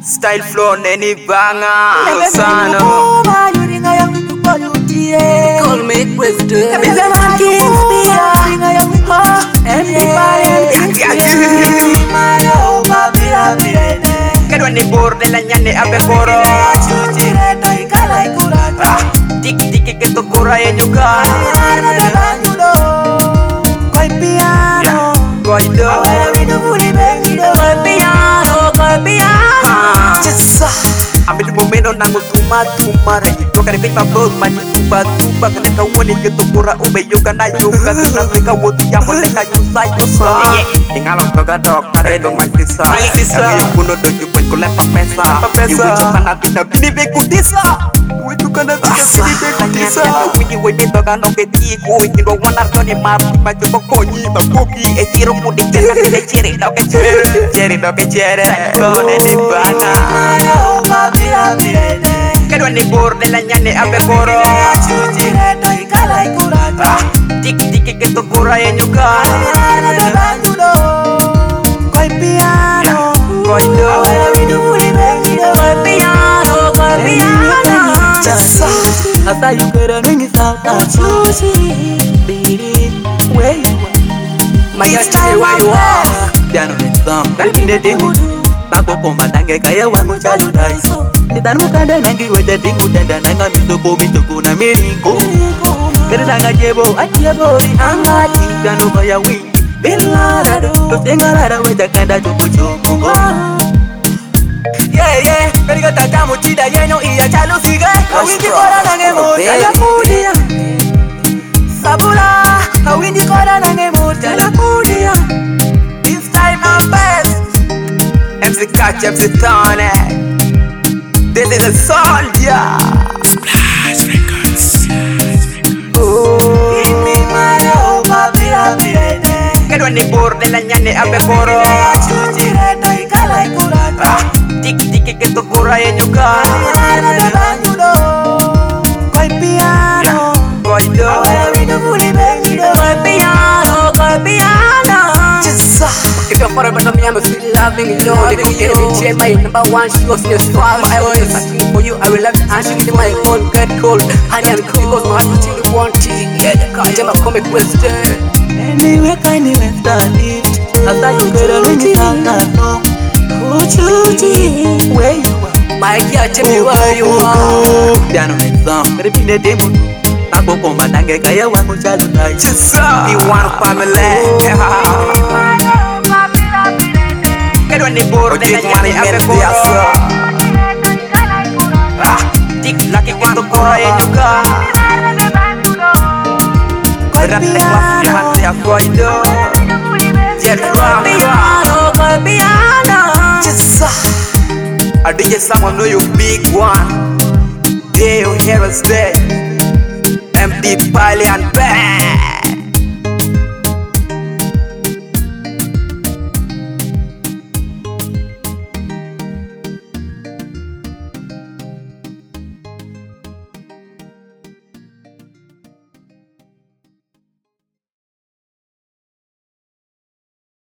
Style flow neni banga sana. Call me president. Kedua ni borde la nyane abe koro. Tiki tiki ke to kora ye juga. Koi piano, koi do. Koi piano, koi piano. Ambil momento nangu tuma re. Toka ni pa bro mani tuba kana ka woni ke to kora ube yoga na yoga kana ka woti ya mo ka yusai so. Tingalo toga dok are dong mantisa. Kami kuno doju pun kule papesa. Ibu chana tina bini bekutisa. Witu kana tina bini bekutisa. Wiki wiki toga no ke tiku wiki do wanar to ni mar ma to konyi ba koki e tiro mudik tena ke chere do ke chere ko ne di bana. Kedua ni borde la nyane abe koro. Tiki tiki ke to kora ye juga. Koi piano, koi do. Koi piano, koi piano. After you get a ring is out of where you are. My time where you are. Piano is some. Kalbi de dingu. Bako komba nange kaya wangu chalu daiso. Nitanu kanda nangi wete dingu tenda nanga mitoko na miringo. Kere nanga jebo atiebo ihanga tingano kaya wing. Bilarado, tosengarada wete kanda choko. Yeah, kariga tatamu chida yenyo iya chalu sige. Kawindi kora nange moja la kudia. Sabula, kawindi kora nange moja la kudia. This time I'm best. MC Catch, MC Tony. This is a soldier. Splash Records. Give me my love, kedua ni borde la nyane abe koro. Tiki tiki ke to kora ye juga. Koi piano, koi do. Koi piano, koi piano. If you're forever not me, I'm still loving you. They go get me chair, my number one. She goes in the spot. I always searching for you. I will love you and she with my phone get cold. Honey and cool because my heart still want it. Yeah, the car jam up come a question. Anyway, kind of left a lift. After you get a ring, it's out of no. Where you are? My girl, tell me where you are. Piano is some. Kalbi de dingu. Bako komba nange kaya wangu chalu daiso. The one family. Kedua ni borde la nyane abe koro. Tiki laki ke to kora ye juga. Berat kelas hati aku itu. Piano, koi piano. I DJ someone know you big one. They you hear us there. MD Palian